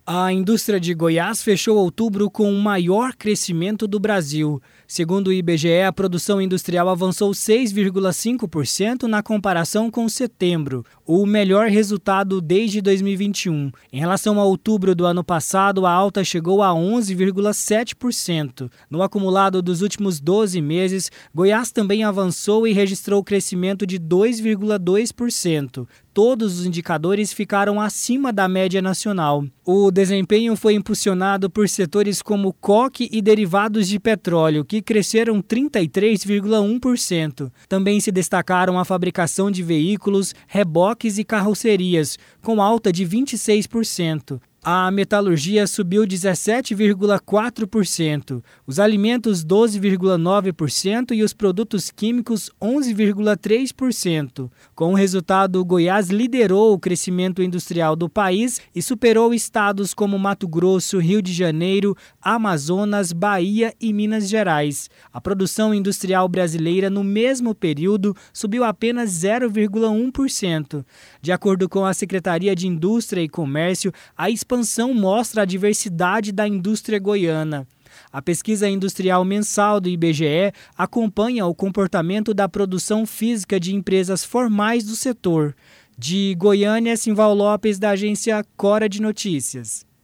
A indústria de Goiás fechou outubro com o maior crescimento do Brasil. Segundo o IBGE, a produção industrial avançou 6,5% na comparação com setembro, o melhor resultado desde 2021. Em relação a outubro do ano passado, a alta chegou a 11,7%. No acumulado dos últimos 12 meses, Goiás também avançou e registrou crescimento de 2,2%. Todos os indicadores ficaram acima da média nacional. O desempenho foi impulsionado por setores como coque e derivados de petróleo, que cresceram 33,1%. Também se destacaram a fabricação de veículos, reboques e carrocerias, com alta de 26%. A metalurgia subiu 17,4%, os alimentos 12,9% e os produtos químicos 11,3%. Com o resultado, Goiás liderou o crescimento industrial do país e superou estados como Mato Grosso, Rio de Janeiro, Amazonas, Bahia e Minas Gerais. A produção industrial brasileira no mesmo período subiu apenas 0,1%. De acordo com a Secretaria de Indústria e Comércio, a expansão mostra a diversidade da indústria goiana. A pesquisa industrial mensal do IBGE acompanha o comportamento da produção física de empresas formais do setor. De Goiânia, Simval Lopes, da agência Cora de Notícias.